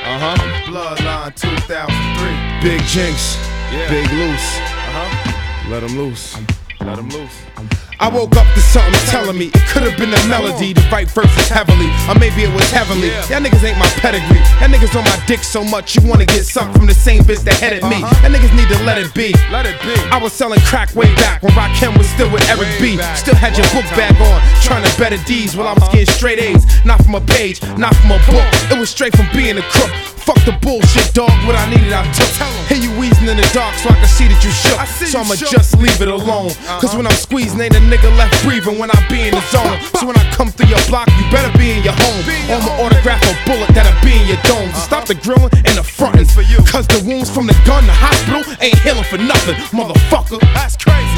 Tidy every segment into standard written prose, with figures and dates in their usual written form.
Bloodline 2003. Big Jinx, Yeah. Big Loose. Let him loose. Let him loose. I woke up to something telling me it could have been a melody to write verses heavily, or maybe it was heavenly. Yeah. Y'all niggas ain't my pedigree. Y'all niggas on my dick so much you wanna get sucked from the same bitch that headed me. Y'all niggas need to let it be. Let it be. I was selling crack way back when Rakim was still with Eric B. Way back. Still had your book bag on, trying to better D's while I was getting straight A's. Not from a page, not from a book. It was straight from being a crook. Fuck the bullshit, dog. What I needed, I took. Hear you wheezing in the dark so I can see that you shook. So I'ma just leave it alone. Cause when I'm squeezing, ain't a nigga left breathing when I be in the zone. So when I come through your block, you better be in your home. I'ma autograph a bullet that'll be in your dome. So stop the grilling and the frontin'. Cause the wounds from the gun, the hospital ain't healing for nothing, motherfucker. That's crazy.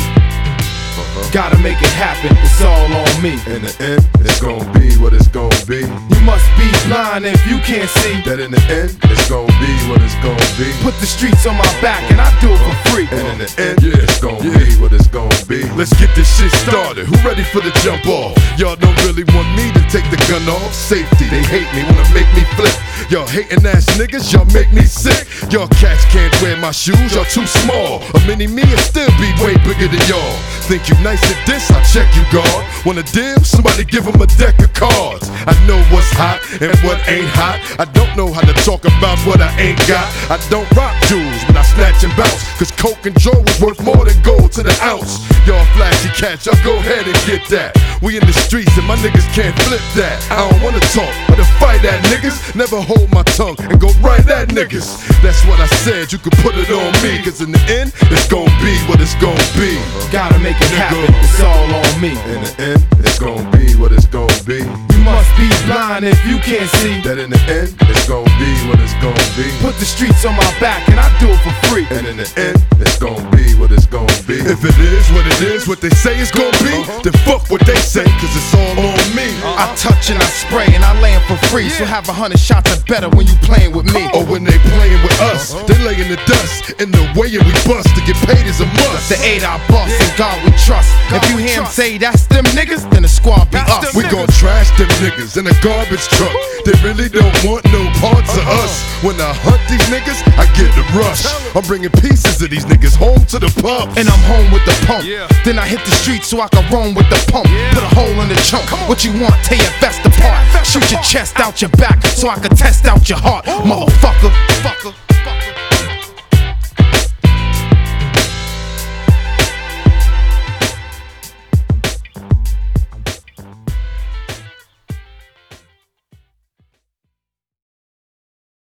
Gotta make it happen, it's all on me. In the end, it's gonna be what it's gonna be. You must be blind if you can't see That in the end, it's gonna be what it's gonna be. Put the streets on my back and I do it for free. And in the end, it's gonna be what it's gonna be. Let's get this shit started. Who ready for the jump off? Y'all don't really want me to take the gun off. Safety, they hate me, wanna make me flip. Y'all hating ass niggas, y'all make me sick. Y'all cats can't wear my shoes, y'all too small. A mini me will still be way bigger than y'all. Think you nice at this, I check you, guard. Want a deal? Somebody give them a deck of cards. I know what's hot and what ain't hot. I don't know how to talk about what I ain't got. I don't rock jewels when I snatch and bounce. Cause coke and joe is worth more than gold to the ounce. Y'all flashy cats, y'all go ahead and get that. We in the streets and my niggas can't flip that. I don't wanna talk, but to fight at niggas. Never hold my tongue and go right at niggas. That's what I said, you can put it on me. Cause in the end, it's gonna be what it's gonna be. Gotta make it happen, it's all on me. In the end, it's gonna be what it's gonna be. You must be blind if you can't see That in the end, it's gonna be what it's gonna be. Put the streets on my back and I do it for free. And in the end, it's gonna be what it's gonna be. If it is what they say it's gonna be, then fuck what they say, cause it's all on me. I touch and I spray and I land for free. So have 100 shots or better when you playing with me. Or when they playing with us, they lay in the dust. In the way and we bust, to get paid is a must. The 8 I bust and God we trust. If you hear him say that's them niggas, then the squad be us. We gon' trash them niggas in a garbage truck. They really don't want no parts of us. When I hunt these niggas, I get the rush. I'm bringing pieces of these niggas home to the pub. And I'm home with the pump. Yeah. Then I hit the street so I can roam with the pump. Put a hole in the chunk. What you want, tear your vest apart. Shoot your chest out your back so I can test out your heart. Motherfucker.